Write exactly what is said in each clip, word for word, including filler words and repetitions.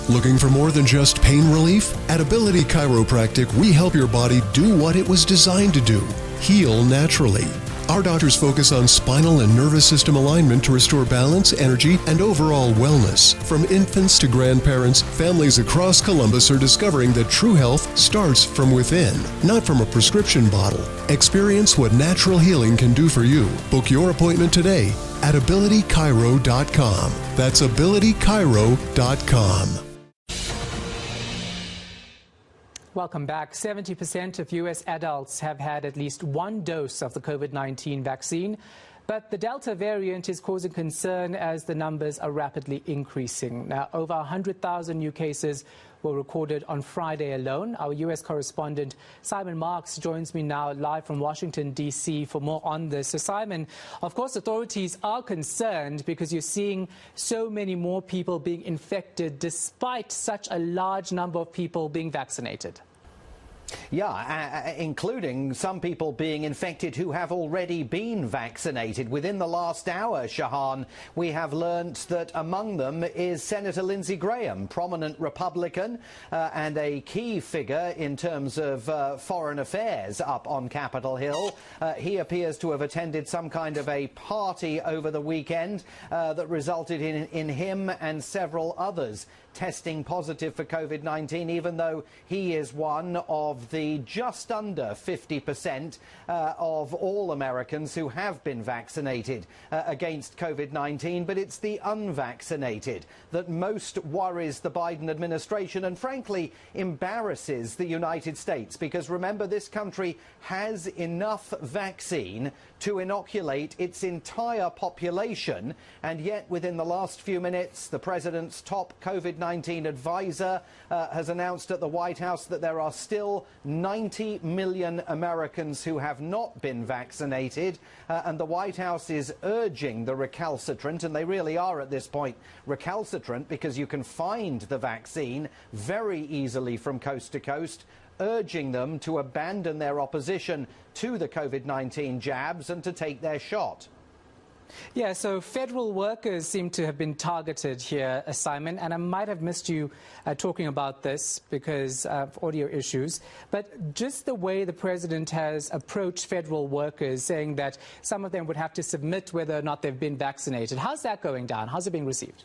Looking for more than just pain relief? At Ability Chiropractic, we help your body do what it was designed to do, heal naturally. Our doctors focus on spinal and nervous system alignment to restore balance, energy, and overall wellness. From infants to grandparents, families across Columbus are discovering that true health starts from within, not from a prescription bottle. Experience what natural healing can do for you. Book your appointment today at ability chiro dot com. That's ability chiro dot com. Welcome back. seventy percent of U S adults have had at least one dose of the COVID nineteen vaccine, but the Delta variant is causing concern as the numbers are rapidly increasing. Now, over one hundred thousand new cases were recorded on Friday alone. Our U S correspondent Simon Marks joins me now live from Washington, D C for more on this. So Simon, of course, authorities are concerned because you're seeing so many more people being infected despite such a large number of people being vaccinated. Yeah, uh, including some people being infected who have already been vaccinated. Within the last hour, Shahan, we have learnt that among them is Senator Lindsey Graham, prominent Republican uh, and a key figure in terms of uh, foreign affairs up on Capitol Hill. Uh, he appears to have attended some kind of a party over the weekend uh, that resulted in, in him and several others testing positive for COVID nineteen, even though he is one of the just under fifty percent uh, of all Americans who have been vaccinated uh, against COVID nineteen. But it's the unvaccinated that most worries the Biden administration and, frankly, embarrasses the United States, because remember, this country has enough vaccine to inoculate its entire population, and yet within the last few minutes the president's top COVID nineteen advisor uh, has announced at the White House that there are still ninety million Americans who have not been vaccinated, uh, and the White House is urging the recalcitrant, and they really are at this point recalcitrant because you can find the vaccine very easily from coast to coast, urging them to abandon their opposition to the COVID nineteen jabs and to take their shot. Yeah, so federal workers seem to have been targeted here, uh, Simon, and I might have missed you uh, talking about this because of audio issues, but just the way the president has approached federal workers, saying that some of them would have to submit whether or not they've been vaccinated. How's that going down? How's it being received?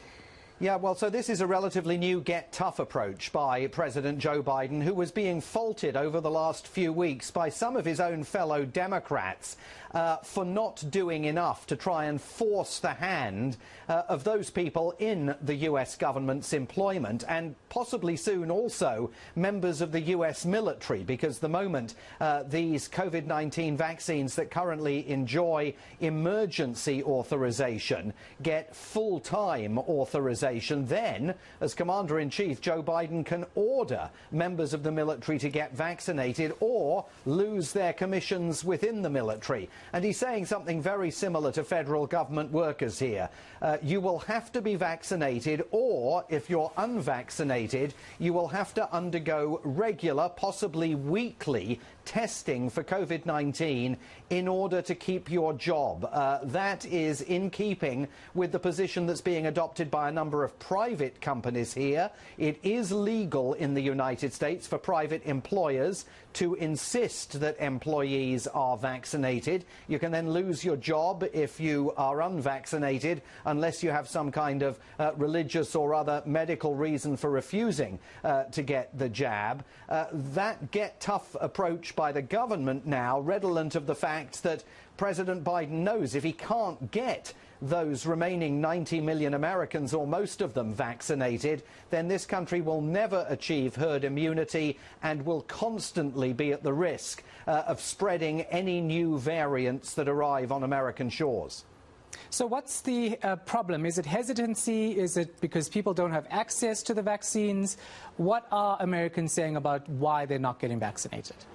Yeah, well, so this is a relatively new get tough approach by President Joe Biden, who was being faulted over the last few weeks by some of his own fellow Democrats uh, for not doing enough to try and force the hand uh, of those people in the U S government's employment, and possibly soon also members of the U S military, because the moment uh, these COVID nineteen vaccines that currently enjoy emergency authorization get full-time authorization, then, as Commander-in-Chief, Joe Biden can order members of the military to get vaccinated or lose their commissions within the military. And he's saying something very similar to federal government workers here. Uh, you will have to be vaccinated, or if you're unvaccinated, you will have to undergo regular, possibly weekly, testing for COVID nineteen in order to keep your job. Uh, that is in keeping with the position that's being adopted by a number of private companies here. It is legal in the United States for private employers to insist that employees are vaccinated. You can then lose your job if you are unvaccinated, unless you have some kind of uh, religious or other medical reason for refusing uh, to get the jab. Uh, that get tough approach by the government now, redolent of the fact that President Biden knows if he can't get those remaining ninety million Americans, or most of them, vaccinated, then this country will never achieve herd immunity and will constantly be at the risk uh, of spreading any new variants that arrive on American shores. So what's the uh, problem? Is it hesitancy? Is it because people don't have access to the vaccines? What are Americans saying about why they're not getting vaccinated?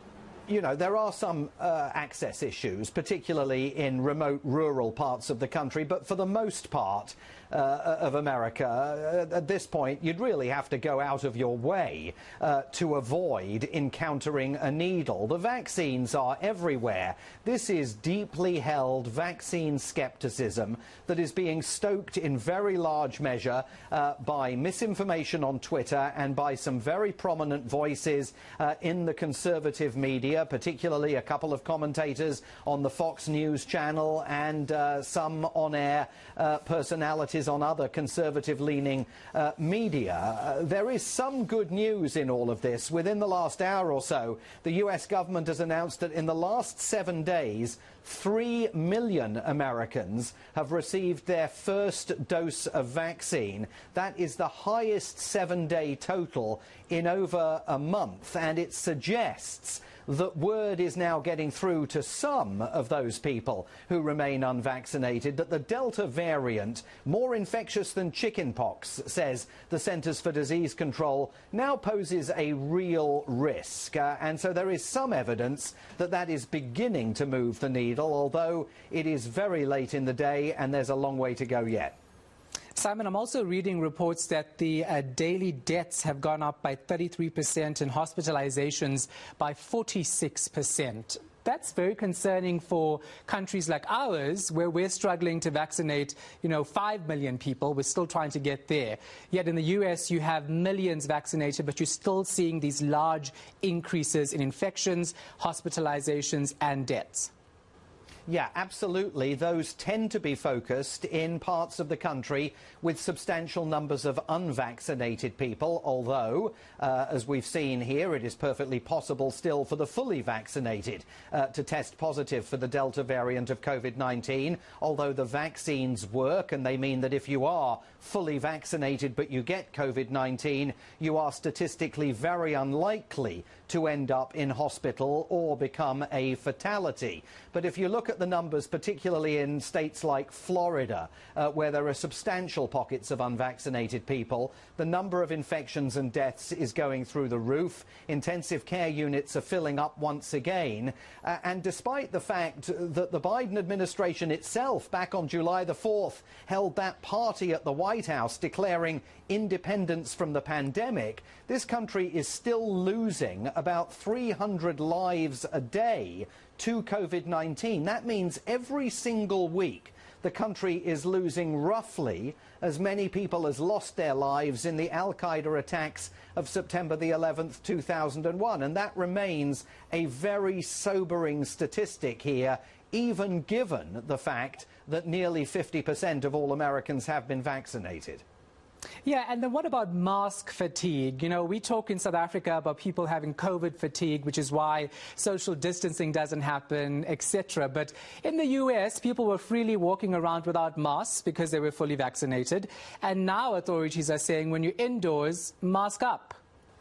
you know, there are some uh, access issues, particularly in remote rural parts of the country, but for the most part uh, of America, uh, at this point, you'd really have to go out of your way uh, to avoid encountering a needle. The vaccines are everywhere. This is deeply held vaccine skepticism that is being stoked in very large measure uh, by misinformation on Twitter and by some very prominent voices uh, in the conservative media, particularly a couple of commentators on the Fox News channel and uh, some on-air uh, personalities on other conservative-leaning uh, media. Uh, there is some good news in all of this. Within the last hour or so, the U S government has announced that in the last seven days, three million Americans have received their first dose of vaccine. That is the highest seven-day total in over a month, and it suggests that word is now getting through to some of those people who remain unvaccinated that the Delta variant, more infectious than chickenpox, says the Centers for Disease Control, now poses a real risk. Uh, and so there is some evidence that that is beginning to move the needle, although it is very late in the day and there's a long way to go yet. Simon, I'm also reading reports that the uh, daily deaths have gone up by thirty-three percent and hospitalizations by forty-six percent. That's very concerning for countries like ours, where we're struggling to vaccinate, you know, five million people. We're still trying to get there. Yet in the U S, you have millions vaccinated, but you're still seeing these large increases in infections, hospitalizations, and deaths. Yeah, absolutely. Those tend to be focused in parts of the country with substantial numbers of unvaccinated people, although, uh, as we've seen here, it is perfectly possible still for the fully vaccinated uh, to test positive for the Delta variant of COVID nineteen, although the vaccines work, and they mean that if you are fully vaccinated but you get COVID nineteen, you are statistically very unlikely to end up in hospital or become a fatality. But if you look at the numbers, particularly in states like Florida, uh, where there are substantial pockets of unvaccinated people, the number of infections and deaths is going through the roof. Intensive care units are filling up once again. Uh, and despite the fact that the Biden administration itself, back on July the fourth, held that party at the White House declaring independence from the pandemic, this country is still losing about three hundred lives a day to COVID nineteen. That means every single week the country is losing roughly as many people as lost their lives in the Al-Qaeda attacks of September the eleventh, two thousand one. And that remains a very sobering statistic here, even given the fact that nearly fifty percent of all Americans have been vaccinated. Yeah, and then what about mask fatigue? You know, we talk in South Africa about people having COVID fatigue, which is why social distancing doesn't happen, et cetera. But in the U S, people were freely walking around without masks because they were fully vaccinated. And now authorities are saying when you're indoors, mask up.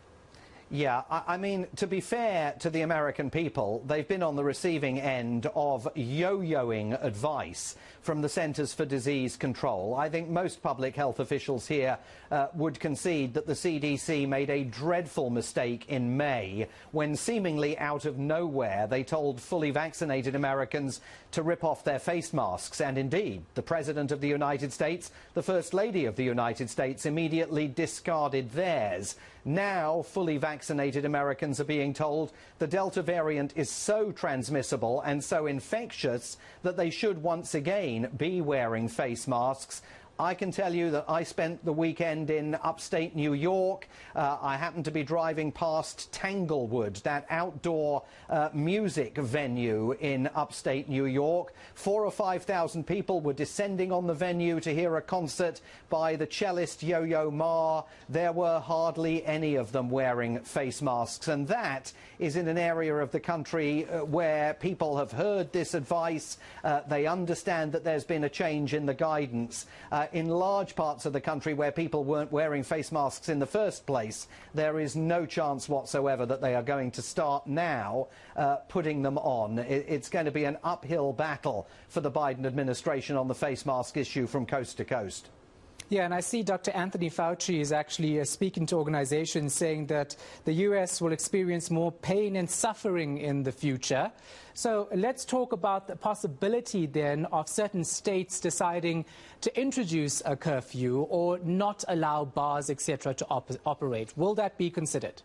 Yeah, I, I mean, to be fair to the American people, they've been on the receiving end of yo-yoing advice from the Centers for Disease Control. I think most public health officials here uh, would concede that the C D C made a dreadful mistake in May when, seemingly out of nowhere, they told fully vaccinated Americans to rip off their face masks. And indeed, the President of the United States, the First Lady of the United States, immediately discarded theirs. Now, fully vaccinated Americans are being told the Delta variant is so transmissible and so infectious that they should once again be wearing face masks. I can tell you that I spent the weekend in upstate New York. Uh, I happened to be driving past Tanglewood, that outdoor uh, music venue in upstate New York. Four or five thousand people were descending on the venue to hear a concert by the cellist Yo-Yo Ma. There were hardly any of them wearing face masks, and that is in an area of the country uh, where people have heard this advice. Uh, they understand that there's been a change in the guidance. Uh, in large parts of the country where people weren't wearing face masks in the first place, there is no chance whatsoever that they are going to start now uh, putting them on. It, it's going to be an uphill battle for the Biden administration on the face mask issue from coast to coast. Yeah, and I see Doctor Anthony Fauci is actually uh, speaking to organizations saying that the U S will experience more pain and suffering in the future. So let's talk about the possibility then of certain states deciding to introduce a curfew or not allow bars, et cetera, to op operate. Will that be considered?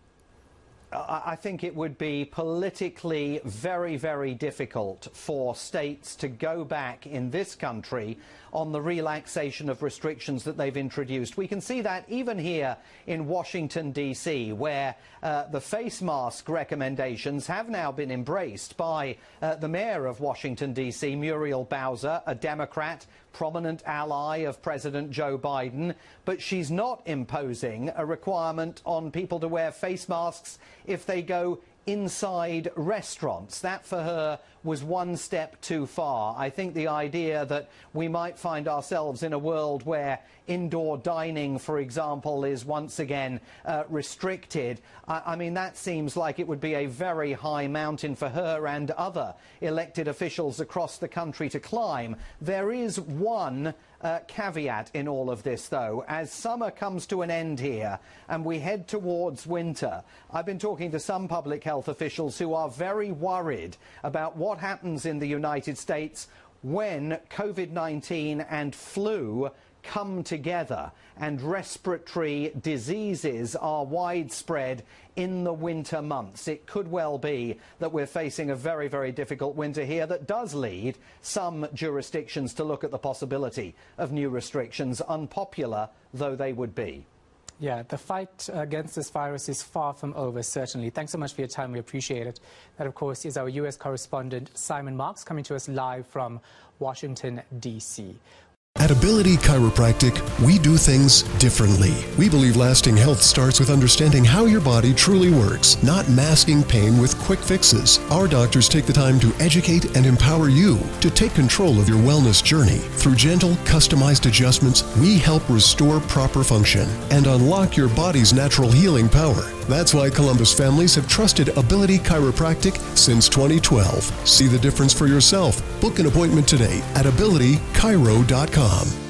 I think it would be politically very, very difficult for states to go back in this country on the relaxation of restrictions that they've introduced. We can see that even here in Washington, D C, where uh, the face mask recommendations have now been embraced by uh, the mayor of Washington, D C, Muriel Bowser, a Democrat, prominent ally of President Joe Biden, but she's not imposing a requirement on people to wear face masks if they go inside restaurants. That for her was one step too far. I think the idea that we might find ourselves in a world where indoor dining, for example, is once again uh, restricted, I, I mean, that seems like it would be a very high mountain for her and other elected officials across the country to climb. There is one Uh, caveat in all of this, though. As summer comes to an end here and we head towards winter, I've been talking to some public health officials who are very worried about what happens in the United States when COVID nineteen and flu come together and respiratory diseases are widespread in the winter months. It could well be that we're facing a very, very difficult winter here that does lead some jurisdictions to look at the possibility of new restrictions, unpopular though they would be. Yeah, the fight against this virus is far from over, certainly. Thanks so much for your time. We appreciate it. That, of course, is our U S correspondent, Simon Marks, coming to us live from Washington, D C At Ability Chiropractic, we do things differently. We believe lasting health starts with understanding how your body truly works, not masking pain with quick fixes. Our doctors take the time to educate and empower you to take control of your wellness journey. Through gentle, customized adjustments, we help restore proper function and unlock your body's natural healing power. That's why Columbus families have trusted Ability Chiropractic since twenty twelve. See the difference for yourself. Book an appointment today at ability chiro dot com.